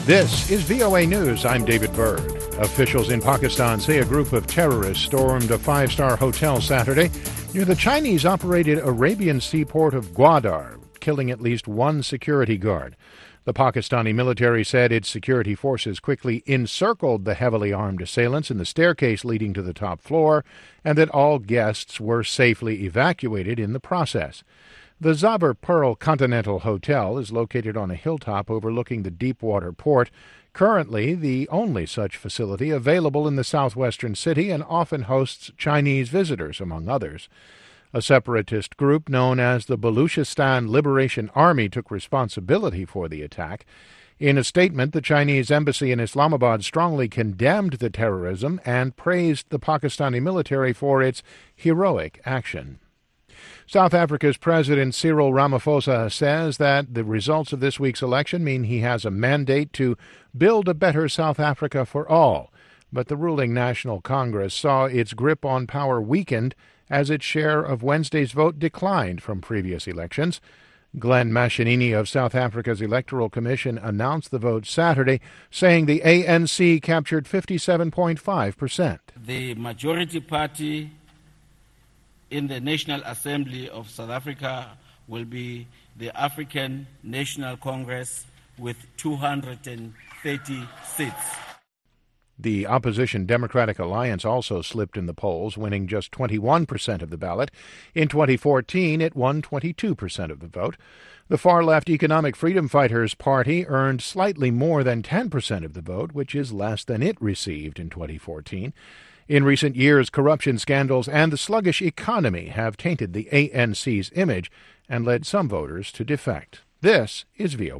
This is VOA News. I'm David Byrd. Officials in Pakistan say a group of terrorists stormed a five-star hotel Saturday near the Chinese-operated Arabian seaport of Gwadar, killing at least one security guard. The Pakistani military said its security forces quickly encircled the heavily armed assailants in the staircase leading to the top floor, and that all guests were safely evacuated in the process. The Zabur Pearl Continental Hotel is located on a hilltop overlooking the Deepwater port, currently the only such facility available in the southwestern city, and often hosts Chinese visitors, among others. A separatist group known as the Baluchistan Liberation Army took responsibility for the attack. In a statement, the Chinese embassy in Islamabad strongly condemned the terrorism and praised the Pakistani military for its heroic action. South Africa's President Cyril Ramaphosa says that the results of this week's election mean he has a mandate to build a better South Africa for all. But the ruling National Congress saw its grip on power weakened as its share of Wednesday's vote declined from previous elections. Glenn Mashinini of South Africa's Electoral Commission announced the vote Saturday, saying the ANC captured 57.5%. The majority party in the National Assembly of South Africa will be the African National Congress with 230 seats. The opposition Democratic Alliance also slipped in the polls, winning just 21% of the ballot. In 2014, it won 22% of the vote. The far-left Economic Freedom Fighters Party earned slightly more than 10% of the vote, which is less than it received in 2014. In recent years, corruption scandals and the sluggish economy have tainted the ANC's image and led some voters to defect. This is VOA.